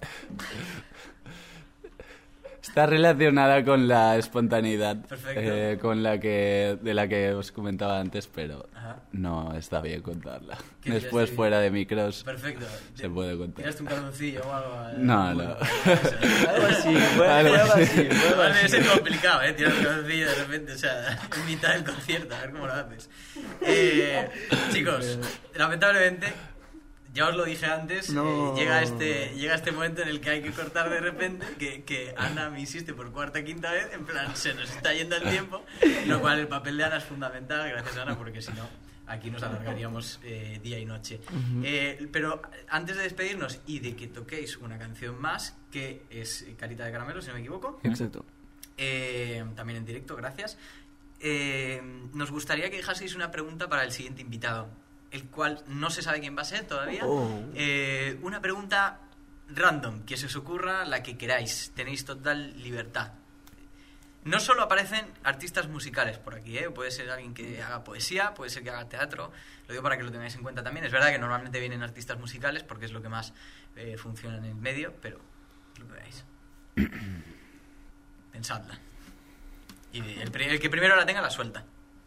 Está relacionada con la espontaneidad, Perfecto. eh, con la que de la que os comentaba antes, pero Ajá. no está bien contarla. ¿Qué Después, tiraste? fuera de micros, Perfecto. se puede contar. ¿Tiraste un calzoncillo o algo? eh? No, Bueno, no. Algo así, fue, Algo fue algo así. así, fue algo Vale, así. es ser complicado, ¿eh? Tirar un calzoncillo de repente, o sea, en mitad del concierto, a ver cómo lo haces. Eh, chicos, lamentablemente, ya os lo dije antes, No. eh, llega, este, llega este momento en el que hay que cortar de repente, que, que Ana me insiste por cuarta quinta vez, en plan, se nos está yendo el tiempo, lo cual el papel de Ana es fundamental, gracias Ana, porque si no, aquí nos alargaríamos eh, día y noche. Eh, pero antes de despedirnos y de que toquéis una canción más, que es Carita de Caramelo, si no me equivoco, Exacto. eh, también en directo, gracias. Eh, nos gustaría que dejaseis una pregunta para el siguiente invitado, el cual no se sabe quién va a ser todavía. Oh. Eh, una pregunta random, que se os ocurra la que queráis, tenéis total libertad. No solo aparecen artistas musicales por aquí, ¿eh? Puede ser alguien que haga poesía, puede ser que haga teatro, lo digo para que lo tengáis en cuenta también. Es verdad que normalmente vienen artistas musicales porque es lo que más eh, funciona en el medio, pero lo que veáis. Pensadla. Y el, pri- el que primero la tenga la suelta.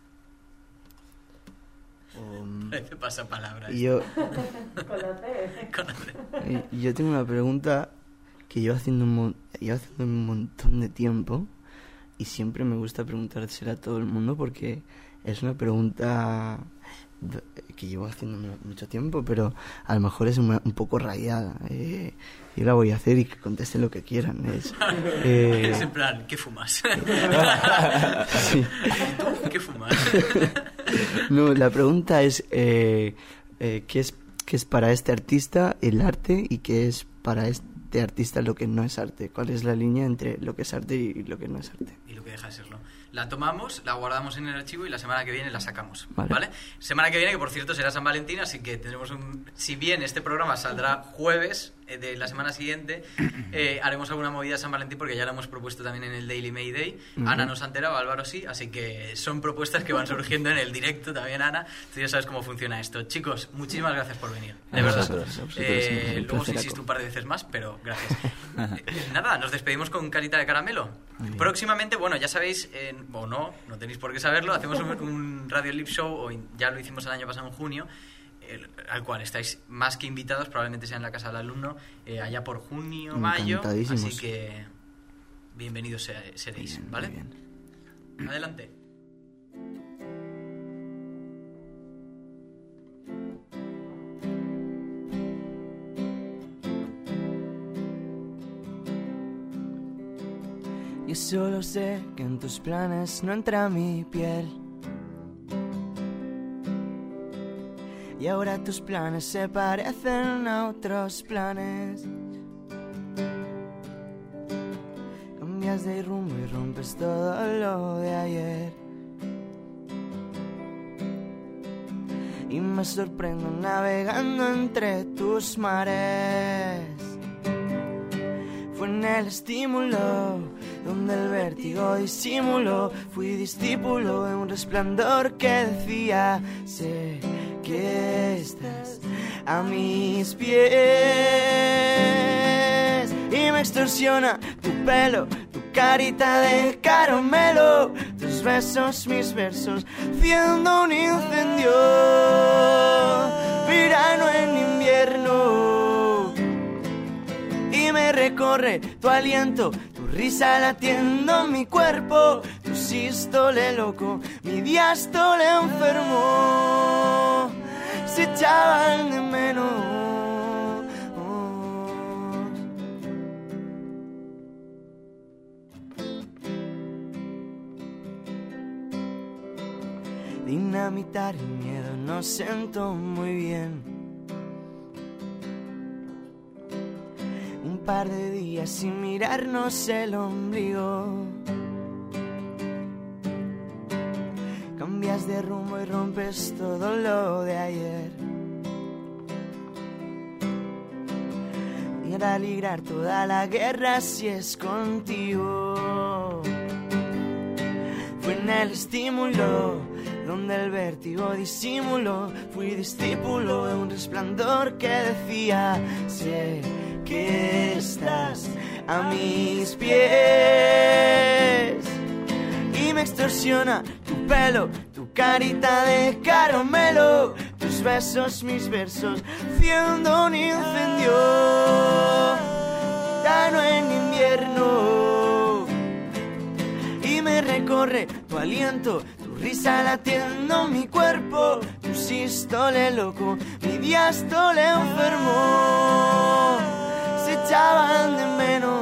Um, Parece pasapalabra. y yo, Con la C. Con- y yo tengo una pregunta que llevo haciendo un, mon- llevo haciendo un montón de tiempo y siempre me gusta preguntársela a todo el mundo porque es una pregunta d- que llevo haciendo mu- mucho tiempo, pero a lo mejor es una- un poco rayada. Eh, yo la voy a hacer y que contesten lo que quieran. Es, eh, Es en plan, ¿qué fumas? sí. ¿Y tú qué fumas? No, la pregunta es, eh, eh, ¿qué es qué es para este artista el arte y qué es para este artista lo que no es arte? ¿Cuál es la línea entre lo que es arte y lo que no es arte? Y lo que deja de serlo. La tomamos, la guardamos en el archivo y la semana que viene la sacamos. Vale. ¿Vale? Semana que viene, que por cierto será San Valentín, así que tendremos un... Si bien este programa saldrá jueves eh, de la semana siguiente, eh, haremos alguna movida San Valentín porque ya lo hemos propuesto también en el Daily Mayday. Ujú. Ana nos ha enterado, Álvaro sí, así que son propuestas que van surgiendo en el directo también, Ana. Tú ya sabes cómo funciona esto. Chicos, muchísimas gracias por venir. De A verdad. vosotros, a vosotros, Eh, un luego os placer, insisto Jaco. un par de veces más, pero gracias. Eh, nada, nos despedimos con Carita de Caramelo. Muy bien. Próximamente, bueno, ya sabéis, en, o no, no tenéis por qué saberlo, hacemos un, un Radio Live Show, o in- ya lo hicimos el año pasado en junio, el- al cual estáis más que invitados, probablemente sea en la casa del alumno, eh, allá por junio, mayo, Encantadísimos. así que bienvenidos se- seréis, Bien, ¿vale? muy bien. Adelante. Yo solo sé que en tus planes no entra mi piel. Y ahora tus planes se parecen a otros planes. Cambias de rumbo y rompes todo lo de ayer. Y me sorprendo navegando entre tus mares. Fue en el estímulo donde el vértigo disimuló. Fui discípulo de un resplandor que decía: sé que estás a mis pies. Y me extorsiona tu pelo, tu carita de caramelo, tus besos, mis versos, haciendo un incendio. Verano en invierno. Y me recorre tu aliento, tu risa latiendo mi cuerpo, tu sístole loco, mi diástole enfermo. Se echaban de menos. Dinamitar el miedo no sentó muy bien. Un par de días sin mirarnos el ombligo. Cambias de rumbo y rompes todo lo de ayer. Y para librar toda la guerra si es contigo. Fue en el estímulo donde el vértigo disimuló. Fui discípulo de un resplandor que decía: sé que estás a mis pies. Y me extorsiona tu pelo, tu carita de caramelo, tus besos, mis versos, haciendo un incendio. Verano en invierno. Y me recorre tu aliento, tu risa latiendo mi cuerpo, tu sístole loco, mi diástole enfermo. Se echaban de menos.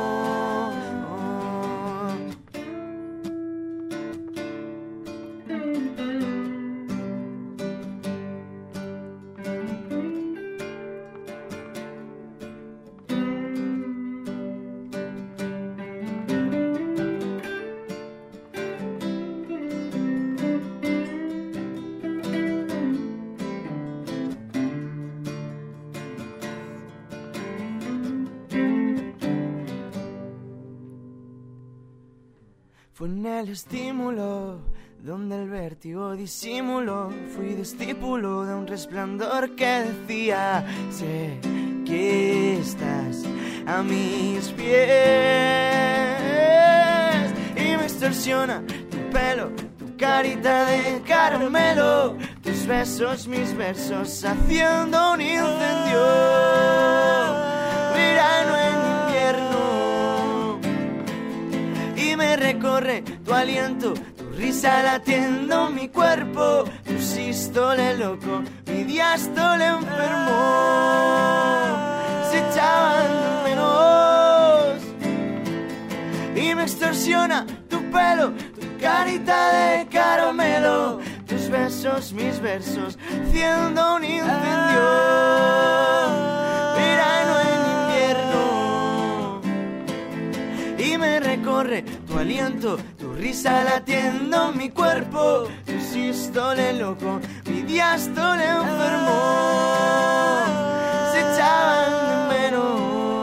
Fue en el estímulo donde el vértigo disimuló. Fui discípulo de un resplandor que decía: sé que estás a mis pies. Y me extorsiona tu pelo, tu carita de caramelo, tus besos, mis versos, haciendo un incendio. Verano en invierno. Y me recorre tu aliento, tu risa latiendo mi cuerpo, tu sístole loco, mi diástole enfermo. Se echaban de menos. Y me extorsiona tu pelo, tu carita de caramelo, tus besos, mis versos, haciendo un incendio. Verano en invierno. Y me recorre tu aliento, tu risa latiendo mi cuerpo, tu sístole loco, mi diástole enfermo. Se echaban de menos.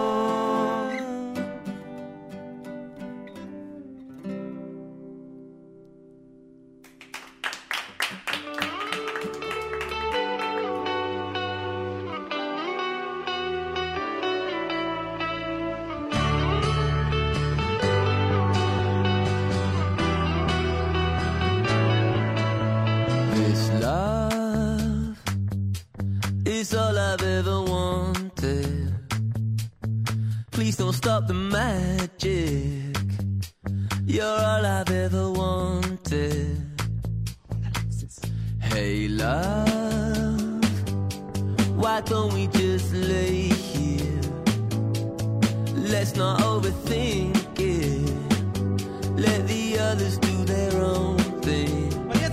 This love is all I've ever wanted. Please don't stop the magic. You're all I've ever wanted. Hey love, why don't we just lay here? Let's not overthink it. Let the others do their own thing.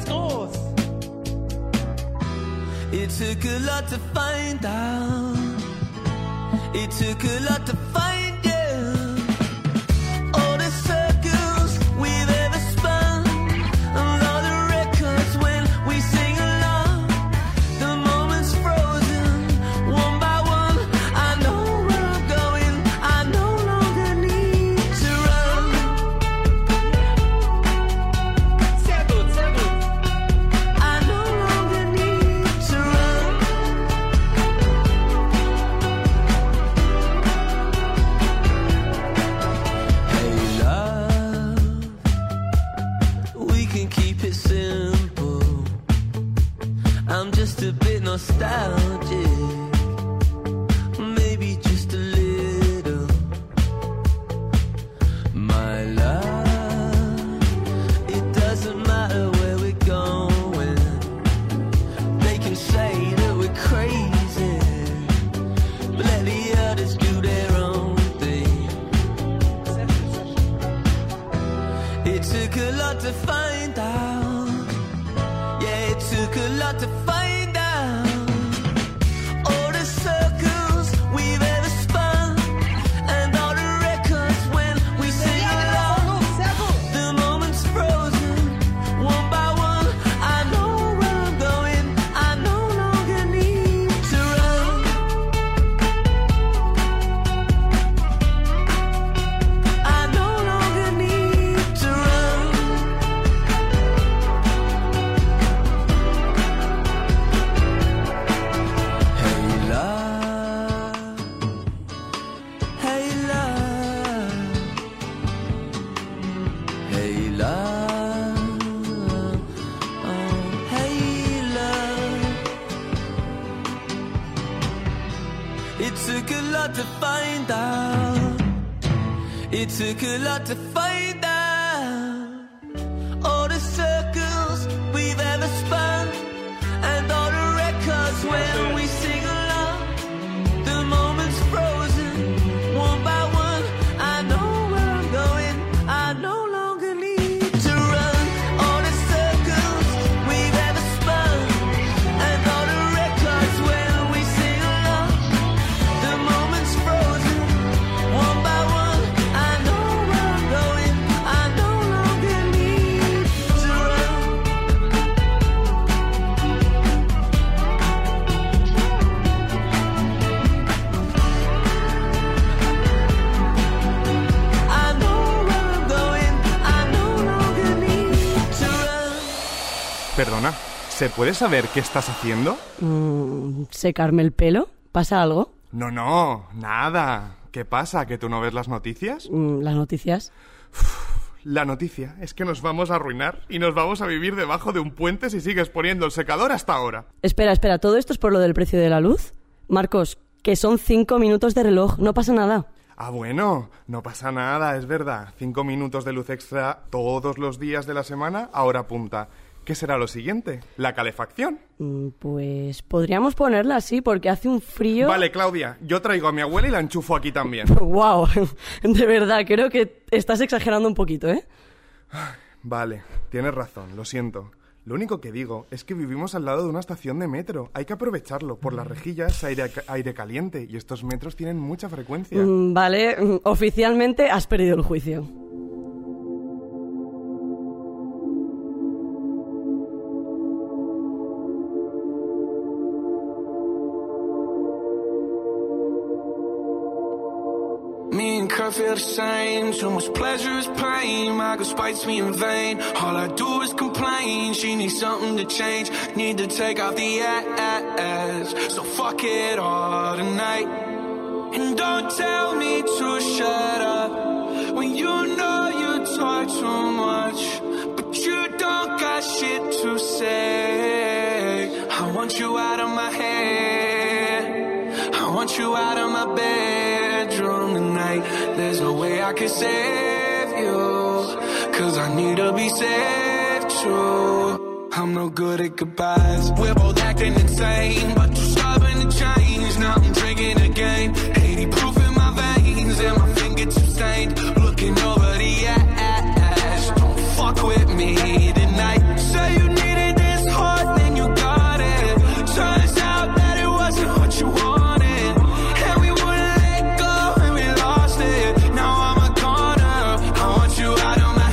It took a lot to find out. It took a lot to find you. All the circles we've ever spun, and all the records when we sing along. The moments frozen, one by one. I know where I'm going. I no longer need to run. I no longer need to run. Hey love, we can keep it simple. I'm just a bit nostalgic, maybe just a little. My love, it doesn't matter where we're going. They can say that we're crazy, but let the others do their own thing. It took a lot to find out. Yeah, it took a lot to find out. All the circles we've ever spun, and all the records when we sing along. The moments frozen, one by one. I know where I'm going. I no longer need to run. I no longer need to run. Hey love, hey love, hey love, oh hey love. It took a lot to find out. It took a lot to find out. All the circles we've ever spun, and all the records when we sing along. The moments frozen, one by one. I know where I'm going. I no longer need to run. All the circles we've ever spun, and all the records when we sing along. The moments frozen, one by one. I know where I'm going. I no longer need to run. I know where I'm going. I no longer need to run. Perdona, ¿se puede saber qué estás haciendo? Mm, ¿Secarme el pelo? ¿Pasa algo? No, no, nada. ¿Qué pasa? ¿Que tú no ves las noticias? Mm, ¿Las noticias? La noticia es que nos vamos a arruinar y nos vamos a vivir debajo de un puente si sigues poniendo el secador hasta ahora. Espera, espera, ¿todo esto es por lo del precio de la luz? Marcos, que son cinco minutos de reloj, no pasa nada. Ah, bueno, no pasa nada, es verdad. Cinco minutos de luz extra todos los días de la semana, ahora punta. ¿Qué será lo siguiente? ¿La calefacción? Mm, Pues podríamos ponerla así porque hace un frío... Vale, Claudia, yo traigo a mi abuela y la enchufo aquí también. Wow, de verdad, creo que estás exagerando un poquito, ¿eh? Vale, tienes razón, lo siento. Lo único que digo es que vivimos al lado de una estación de metro. Hay que aprovecharlo. Por las rejillas, aire, aire caliente. Y estos metros tienen mucha frecuencia. Mm, Vale, mm, oficialmente has perdido el juicio. Me and Kurt feel the same. Too much pleasure is pain. My girl spites me in vain. All I do is complain. She needs something to change. Need to take off the ass. So fuck it all tonight. And don't tell me to shut up when you know you talk too much, but you don't got shit to say. I want you out of my head. I want you out of my bedroom tonight. There's no way I can save you, cause I need to be said true. I'm no good at goodbyes. We're both acting insane, but too stubborn to change. Now I'm drinking again, eighty proof in my veins, and my fingertips stained. Looking over the ash, don't fuck with me tonight. Say you needed this hard, then you got it. Turns out that it wasn't what you wanted, and we wouldn't let go, and we lost it. Now I'm a goner. I want you out of my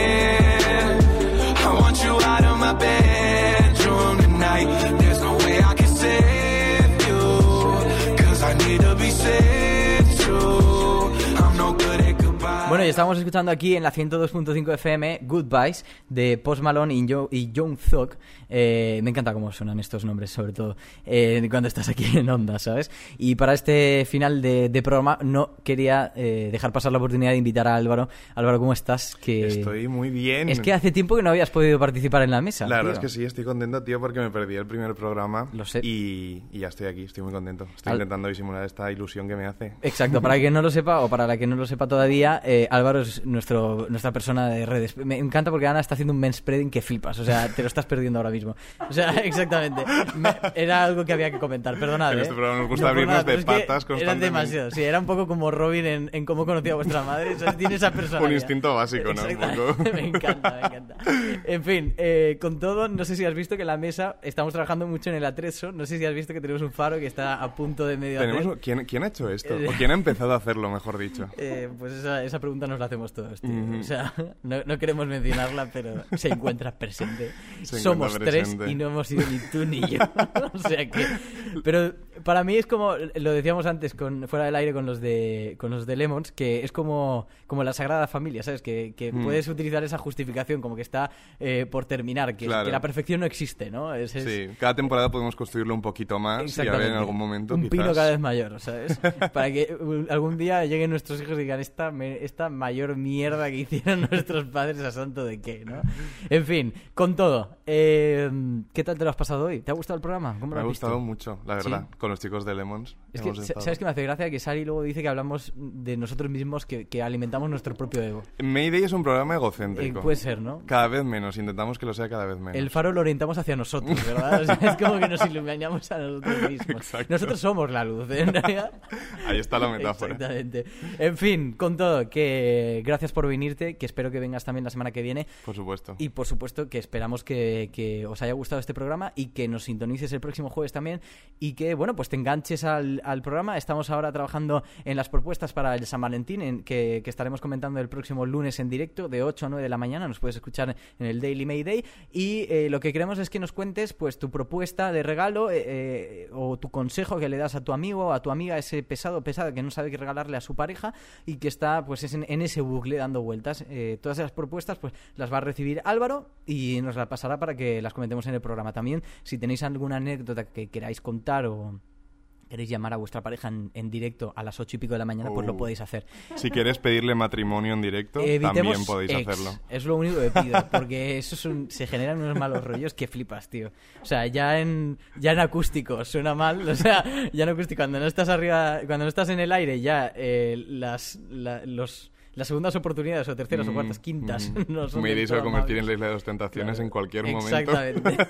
head. I want you out of my bedroom tonight. There's no way I can save you, cause I need to be saved too. I'm no good at goodbye. Bueno, y estamos escuchando aquí en la ciento dos punto cinco F M Goodbyes de Post Malone y, Yo- y Young Thug. Eh, me encanta cómo suenan estos nombres, sobre todo eh, cuando estás aquí en Onda, ¿sabes? Y para este final de, de programa no quería eh, dejar pasar la oportunidad de invitar a Álvaro. Álvaro, ¿cómo estás? Que... Estoy muy bien. Es que hace tiempo que no habías podido participar en la mesa. La verdad tío. es que sí, estoy contento, tío, porque me perdí el primer programa. Lo sé. Y, y ya estoy aquí, estoy muy contento. Estoy Al- intentando disimular esta ilusión que me hace. Exacto, para quien no lo sepa o para la que no lo sepa todavía, eh, Álvaro es nuestro, nuestra persona de redes. Me encanta porque Ana está haciendo un manspreading que flipas, o sea, te lo estás perdiendo ahora mismo. O sea, exactamente. Me- era algo que había que comentar, perdonad. En ¿eh? este programa nos gusta por abrirnos nada, de pero es que patas Era constantemente. demasiado, sí, era un poco como Robin en, en Cómo conocí a vuestra madre, o sea, tiene esa personalidad. Un instinto básico, ¿no? Un Exactamente. poco. Me encanta, me encanta. En fin, eh, con todo, no sé si has visto que en la mesa estamos trabajando mucho en el atrezo, no sé si has visto que tenemos un faro que está a punto de medio Tenemos, hacer. ¿quién, ¿Quién ha hecho esto? Eh, ¿O quién ha empezado a hacerlo, mejor dicho? Eh, pues esa, esa pregunta nos la hacemos todos, tío. Ujú. O sea, no, no queremos mencionarla, pero se encuentra presente. Se Somos encuentra tres presente. y no hemos sido ni tú ni yo. O sea que... Pero para mí es como, lo decíamos antes con, fuera del aire con los de con los de Lemons, que es como, como la Sagrada Familia, ¿sabes? Que, que Mm. puedes utilizar esa justificación como que está eh, por terminar, que, Claro. que la perfección no existe, ¿no? Es, es- Sí, cada temporada podemos construirlo un poquito más y a ver Exactamente. en algún momento un quizás... pino cada vez mayor, ¿sabes? Para que uh, algún día lleguen nuestros hijos y digan esta, me- esta mayor mierda que hicieron nuestros padres a santo de qué, ¿no? En fin, con todo, eh, ¿qué tal te lo has pasado hoy? ¿Te ha gustado el programa? ¿Cómo lo Me ha has visto? gustado mucho, la verdad, ¿Sí? con los chicos de Lemons. Es que, hemos sa- estado- ¿sabes qué me hace gracia? Que Sari luego dice que hablamos de nosotros mismos, que, que alimentamos nuestro propio ego. Mayday es un programa Eh, egocéntrico. puede ser, ¿no? Cada vez menos, intentamos que lo sea cada vez menos. El faro lo orientamos hacia nosotros, ¿verdad? O sea, es como que nos iluminamos a nosotros mismos. Exacto. Nosotros somos la luz, ¿eh? En realidad. Ahí está la metáfora. Exactamente. En fin, con todo, que gracias por venirte, que espero que vengas también la semana que viene. Por supuesto. Y por supuesto que esperamos que, que os haya gustado este programa y que nos sintonices el próximo jueves también y que, bueno, pues te enganches al, al programa. Estamos ahora trabajando en las propuestas para el San Valentín, en, que, que estaremos comentando el próximo lunes en directo de ocho a nueve de la mañana. Nos puedes escuchar en el Daily Mayday y eh, lo que queremos es que nos cuentes pues tu propuesta de regalo eh, eh, o tu consejo que le das a tu amigo o a tu amiga, ese pesado o pesada que no sabe qué regalarle a su pareja y que está pues es en, en ese bucle dando vueltas. Eh, todas esas propuestas pues las va a recibir Álvaro y nos las pasará para que las comentemos en el programa. También, si tenéis alguna anécdota que queráis contar o queréis llamar a vuestra pareja en, en directo a las ocho y pico de la mañana, pues lo Uh. podéis hacer. Si quieres pedirle matrimonio en directo, Evitemos también podéis ex. hacerlo. Es lo único que pido, porque eso es un- se generan unos malos rollos que flipas, tío. O sea, ya en ya en acústico suena mal, o sea, ya en acústico cuando no estás arriba, cuando no estás en el aire, ya eh, las la- los las segundas oportunidades o terceras o Mm, cuartas, quintas mm. no son Mayday del se va a todo convertir en amables. la isla de las tentaciones Claro. en cualquier momento. Exactamente.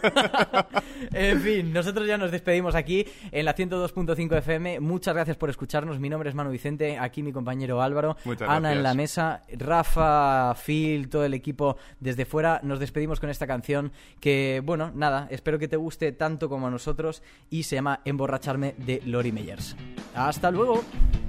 En fin, nosotros ya nos despedimos aquí en la ciento dos punto cinco F M. Muchas gracias por escucharnos. Mi nombre es Manu Vicente, aquí mi compañero Álvaro, Muchas Ana gracias. en la mesa, Rafa, Phil, todo el equipo desde fuera. Nos despedimos con esta canción que, bueno, nada, espero que te guste tanto como a nosotros y se llama Emborracharme de Lori Meyers. Hasta luego.